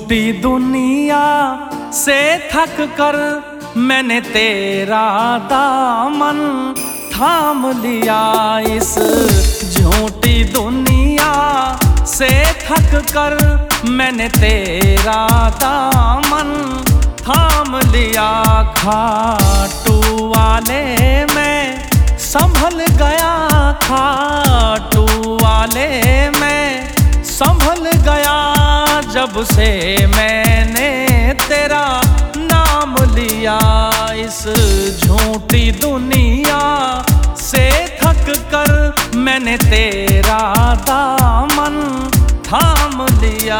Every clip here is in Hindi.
झूठी दुनिया से थक कर मैंने तेरा दामन थाम लिया। इस झूठी दुनिया से थक कर मैंने तेरा दामन थाम लिया। खाटू वाले मैं संभल गया, खाटू वाले मैं संभल गया, जब से मैंने तेरा नाम लिया। इस झूठी दुनिया से थक कर मैंने तेरा दामन थाम लिया।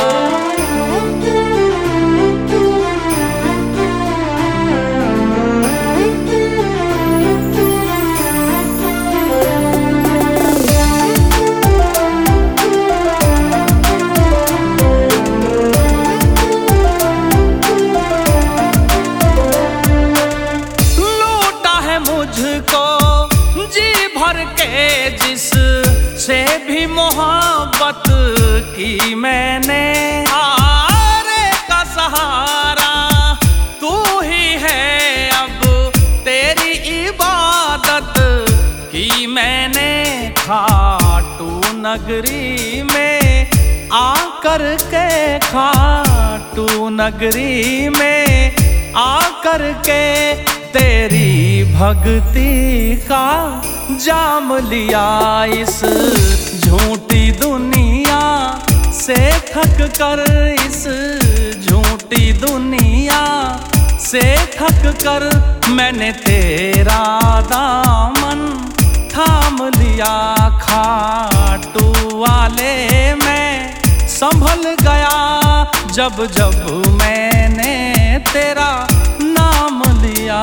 मुझको जी भर के जिस से भी मोहब्बत की मैंने, आरे का सहारा तू ही है, अब तेरी इबादत की मैंने। खाटू नगरी में आकर के, खाटू नगरी में आकर के तेरी भक्ति का जाम लिया। इस झूठी दुनिया से थक कर, इस झूठी दुनिया से थक कर मैंने तेरा दामन थाम लिया। खाटू वाले मैं संभल गया, जब जब मैंने तेरा नाम लिया।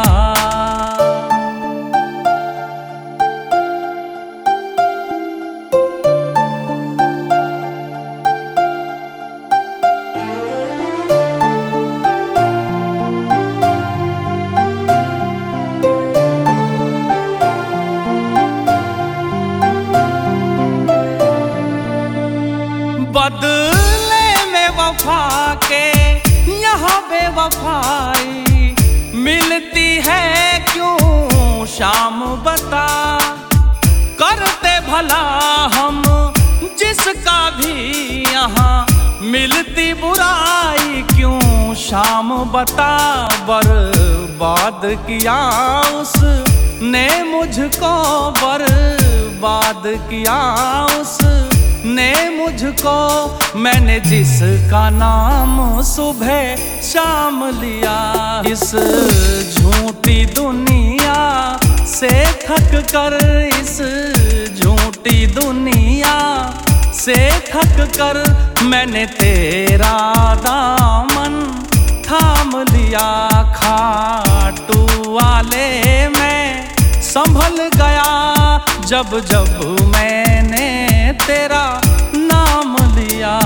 बदले में वफा के यहाँ बेवफाई मिलती है क्यों शाम बता। करते भला हम जिसका भी यहाँ मिलती बुराई क्यों शाम बता। बर्बाद किया उसने मुझको, बर्बाद किया उसने मुझको, मैंने जिसका नाम सुबह शाम लिया। इस झूठी दुनिया से थक कर, इस झूठी दुनिया से थक कर मैंने तेरा दामन थाम लिया। खाटू वाले मैं संभल गया, जब जब मैंने तेरा नाम लिया।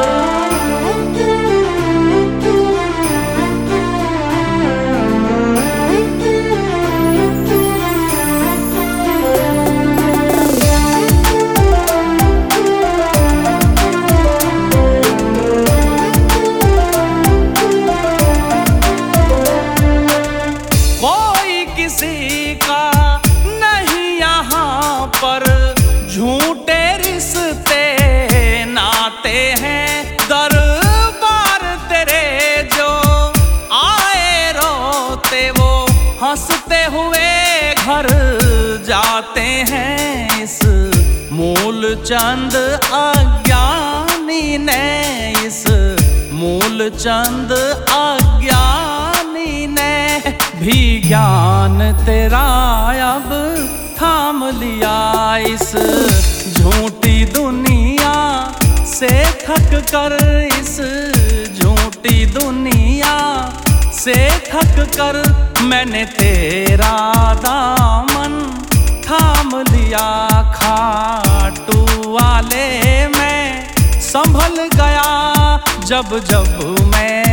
कोई किसी का नहीं यहाँ पर, झूठे रिश्ते नाते हैं। दरबार तेरे जो आए रोते, वो हंसते हुए घर जाते हैं। इस मूल चंद अज्ञानी ने, इस मूल चंद अज्ञानी ने भी ज्ञान तेरा अब थाम लिया। इस झूठी दुनिया से थक कर, इस झूठी दुनिया से थक कर मैंने तेरा दामन थाम लिया। खाटू वाले मैं संभल गया, जब जब मैं